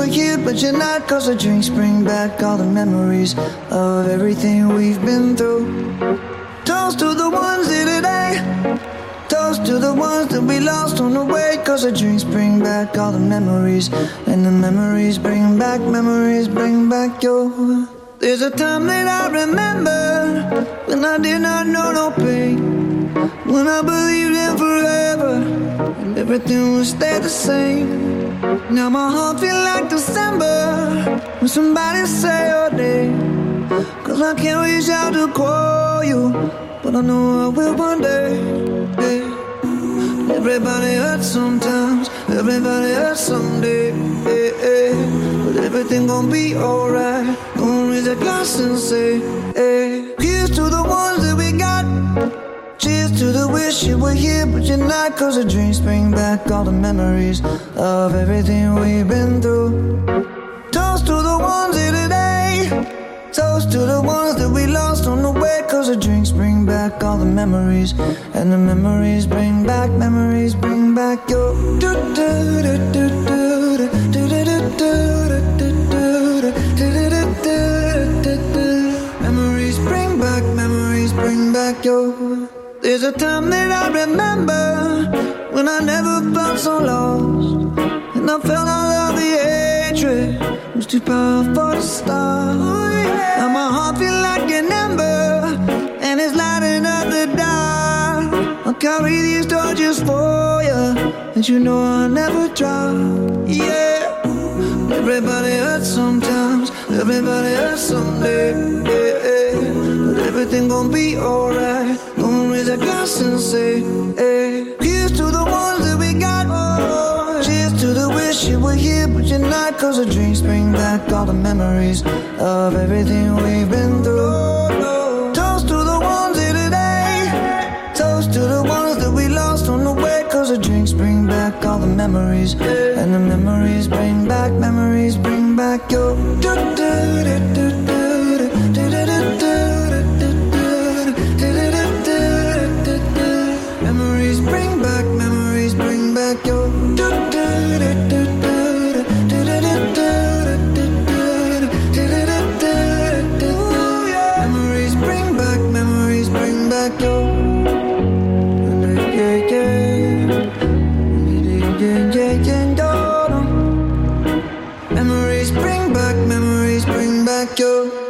were here, but you're not. Cause the drinks bring back all the memories of everything we've been through. Toast to the ones here today. Toast to the ones that we lost on the way. Cause the drinks bring back all the memories. And the memories bring back your. There's a time that I remember when I did not know no pain, when I believed in forever and everything would stay the same. Now my heart feel like December when somebody say your name. Cause I can't reach out to call you, but I know I will one day. Yeah. Everybody hurts sometimes, everybody hurts someday. Yeah, yeah. But everything gon' be alright. Gonna raise a glass and say, hey. Here's to the ones that we got. Cheers to the wish you were here, but you're not. Cause the dreams bring back all the memories of everything we've been through. Toast to the ones here today. Toast to the ones that we lost on the way. Cause the drinks bring back all the memories. And the memories bring back your. Memories bring back your. There's a time that I remember when I never felt so lost, and I felt all of the hatred was too powerful to stop. Now my heart feel like an ember, and it's lighting up the dark. I'll carry these torches for you, and you know I'll never drop. Yeah. Everybody hurts sometimes, everybody hurts someday. Yeah, yeah. But everything gon' be alright. Gonna raise a glass and say, hey. Here's to the ones that we got. Oh, cheers to the wish you were here, but you're not. Cause the drinks bring back all the memories of everything we've been through. Toast to the ones here today. Toast to the ones that we lost on the way. Cause the drinks bring back all the memories. And the memories bring back your. Memories bring back your. Memories bring back your. Memories bring back your.